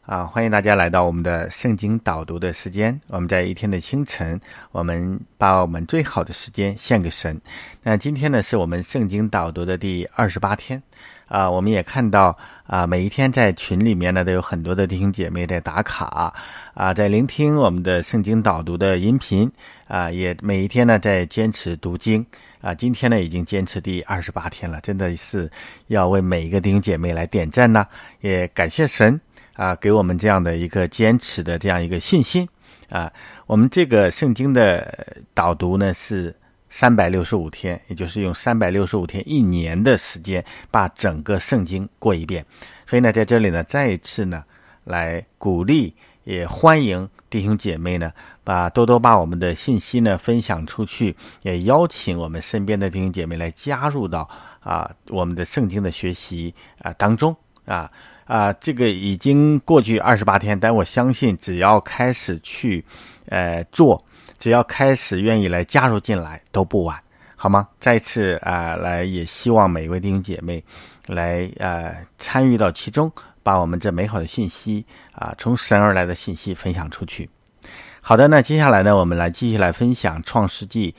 欢迎大家来到我们的圣经导读的时间。我们在一天的清晨，我们把我们最好的时间献给神。那今天呢，是我们圣经导读的第28天。我们也看到每一天在群里面呢，都有很多的弟兄姐妹在打卡在聆听我们的圣经导读的音频也每一天呢在坚持读经今天呢已经坚持第28天了，真的是要为每一个弟兄姐妹来点赞呢，也感谢神给我们这样的一个坚持的这样一个信心我们这个圣经的导读呢是365天，也就是用365天一年的时间把整个圣经过一遍。所以呢在这里呢再一次呢来鼓励也欢迎弟兄姐妹呢多多把我们的信息呢分享出去，也邀请我们身边的弟兄姐妹来加入到我们的圣经的学习当中这个已经过去28天，但我相信只要开始去做，只要开始愿意来加入进来都不晚，好吗？再次来也希望每一位弟兄姐妹来参与到其中，把我们这美好的信息从神而来的信息分享出去。好的，那接下来呢，我们来继续来分享创世纪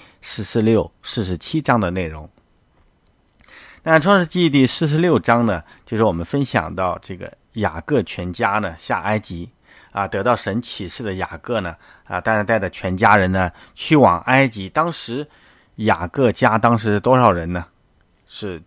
46、47章的内容。那创世纪第46章呢，就是我们分享到这个雅各全家呢下埃及得到神启示的雅各呢当然带着全家人呢去往埃及。当时雅各家当时多少人呢？是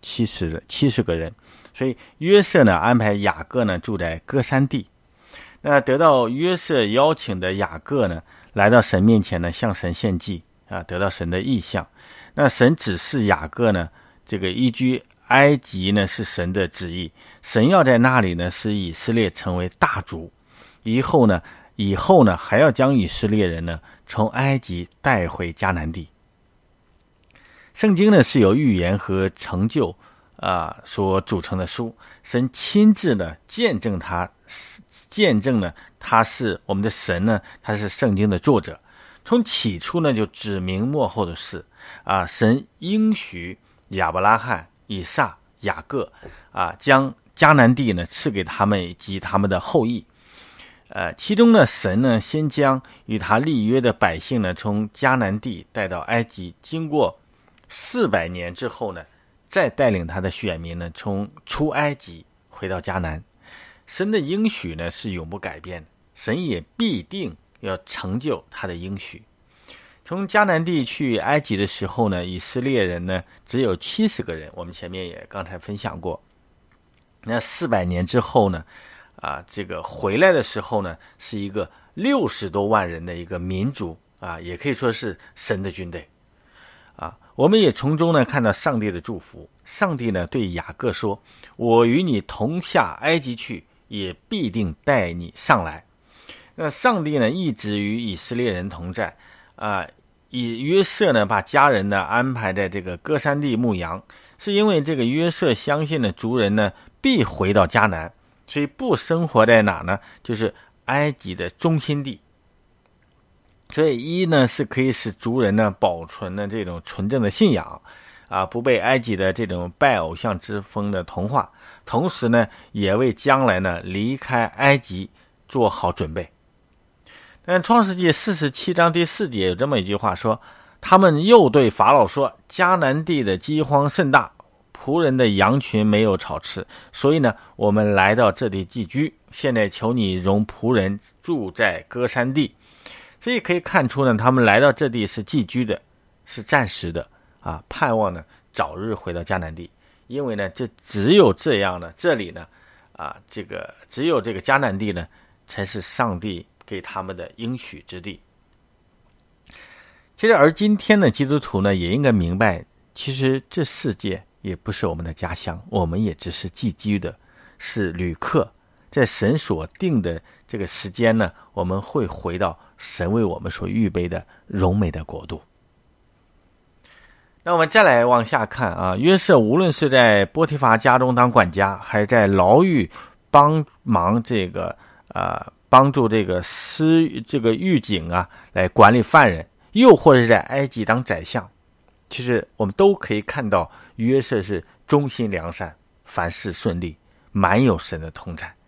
70个人。所以约瑟呢安排雅各呢住在歌珊地。那得到约瑟邀请的雅各呢来到神面前呢向神献祭得到神的意象。那神指示雅各呢这个移居埃及呢是神的旨意，神要在那里呢使以色列成为大族，以后呢还要将以色列人呢从埃及带回迦南地。圣经呢是由预言和成就所组成的书，神亲自呢见证呢他是我们的神呢，他是圣经的作者。从起初呢就指明末后的事神应许亚伯拉罕、以撒、雅各将迦南地呢赐给他们以及他们的后裔。其中呢神呢先将与他立约的百姓呢从迦南地带到埃及，经过400年之后呢再带领他的选民呢从出埃及回到迦南。神的应许呢是永不改变的，神也必定要成就他的应许。从迦南地去埃及的时候呢，以色列人呢只有70个人，我们前面也刚才分享过。那400年之后呢这个回来的时候呢是一个60多万人的一个民族也可以说是神的军队我们也从中呢看到上帝的祝福。上帝呢对雅各说，我与你同下埃及去，也必定带你上来。那上帝呢一直与以色列人同在以约瑟呢把家人呢安排在这个歌珊地牧羊，是因为这个约瑟相信的族人呢必回到迦南，所以不生活在哪呢？就是埃及的中心地。所以呢是可以使族人呢保存了这种纯正的信仰不被埃及的这种拜偶像之风的同化，同时呢也为将来呢离开埃及做好准备。但创世纪47章第4节有这么一句话说，他们又对法老说，迦南地的饥荒甚大，仆人的羊群没有草吃，所以呢我们来到这里寄居，现在求你容仆人住在歌珊地。所以可以看出呢，他们来到这地是寄居的，是暂时的盼望呢早日回到迦南地。因为呢这只有这样呢，这里呢只有这个迦南地呢才是上帝给他们的应许之地。其实而今天的基督徒呢也应该明白，其实这世界也不是我们的家乡，我们也只是寄居的，是旅客。在神所定的这个时间呢，我们会回到神为我们所预备的荣美的国度。那我们再来往下看约瑟无论是在波提乏家中当管家，还是在牢狱帮忙帮助这个狱警来管理犯人，又或者是在埃及当宰相，其实我们都可以看到约瑟是忠心良善，凡事顺利，满有神的同在。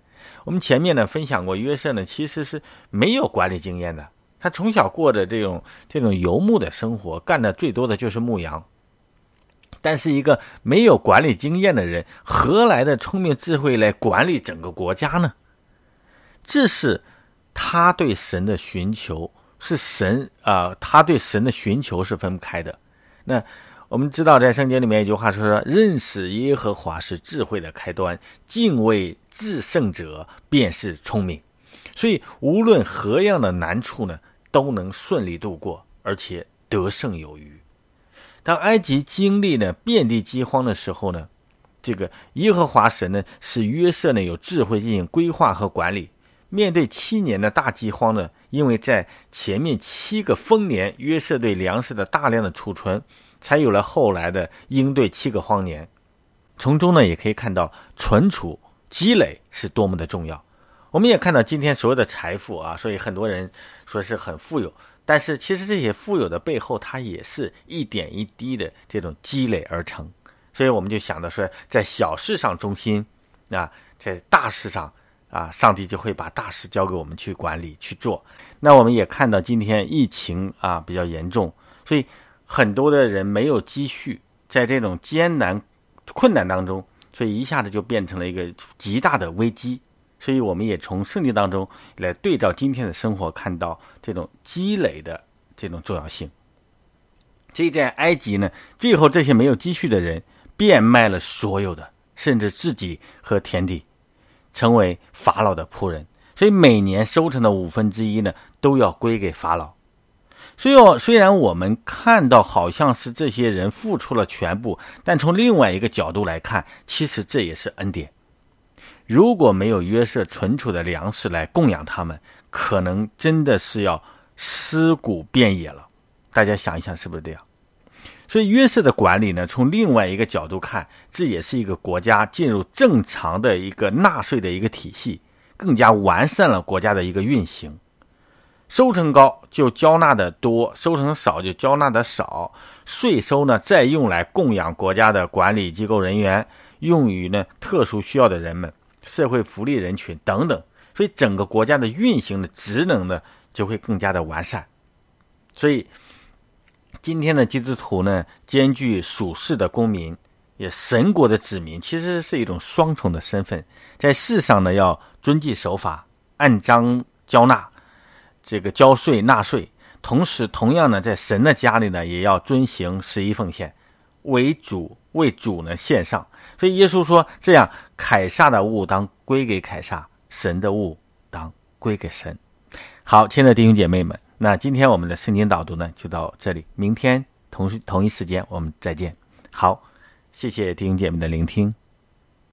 我们前面呢分享过，约瑟呢其实是没有管理经验的，他从小过着这种游牧的生活，干的最多的就是牧羊。但是一个没有管理经验的人，何来的聪明智慧来管理整个国家呢？这是他对神的寻求，是他对神的寻求是分不开的。那我们知道在圣经里面有一句话说，认识耶和华是智慧的开端，敬畏至圣者便是聪明。所以无论何样的难处呢，都能顺利度过，而且得胜有余。当埃及经历呢遍地饥荒的时候呢，这个耶和华神呢使约瑟呢有智慧进行规划和管理。面对7年的大饥荒呢，因为在前面7个丰年，约瑟对粮食的大量的储存，才有了后来的应对7个荒年。从中呢也可以看到存储积累是多么的重要。我们也看到今天所有的财富啊，所以很多人说是很富有，但是其实这些富有的背后，它也是一点一滴的这种积累而成。所以我们就想到说，在小事上忠心啊，在大事上上帝就会把大事交给我们去管理去做。那我们也看到今天疫情比较严重，所以很多的人没有积蓄，在这种艰难困难当中，所以一下子就变成了一个极大的危机。所以我们也从圣经当中来对照今天的生活，看到这种积累的这种重要性。所以在埃及呢，最后这些没有积蓄的人变卖了所有的，甚至自己和田地，成为法老的仆人。所以每年收成的1/5呢，都要归给法老。所以虽然我们看到好像是这些人付出了全部，但从另外一个角度来看，其实这也是恩典。如果没有约瑟存储的粮食来供养他们，可能真的是要尸骨遍野了。大家想一想是不是这样？所以约瑟的管理呢，从另外一个角度看，这也是一个国家进入正常的一个纳税的一个体系，更加完善了国家的一个运行。收成高就交纳的多，收成少就交纳的少。税收呢，再用来供养国家的管理机构人员，用于呢特殊需要的人们、社会福利人群等等。所以整个国家的运行的职能呢，就会更加的完善。所以今天的基督徒呢，兼具属世的公民，也神国的子民，其实是一种双重的身份。在世上呢，要遵纪守法，按章交纳，这个交税纳税；同样呢，在神的家里呢，也要遵行11奉献，为主呢献上。所以耶稣说，这样凯撒的物当归给凯撒，神的物当归给神。好，亲爱的弟兄姐妹们，那今天我们的圣经导读呢就到这里，明天同一时间我们再见。好，谢谢弟兄姐妹的聆听。